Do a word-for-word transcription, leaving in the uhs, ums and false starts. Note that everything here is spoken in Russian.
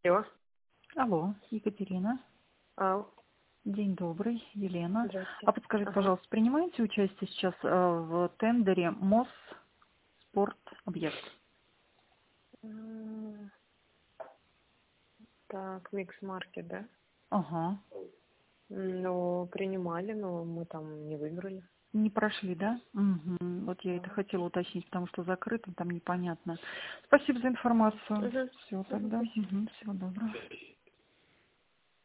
Алло. Алло, Екатерина. Ау. День добрый, Елена. Здравствуйте. А подскажите, Ага. пожалуйста, принимаете участие сейчас э, в тендере МОС Спорт Объект? М, Так, Микс Маркет, да? Ага. Ну, принимали, но мы там не выиграли. Не прошли, да? Угу. Вот я это Да. хотела уточнить, потому что закрыто, там непонятно. Спасибо за информацию. Угу. Все Угу, тогда. спасибо. Угу. Всего доброго.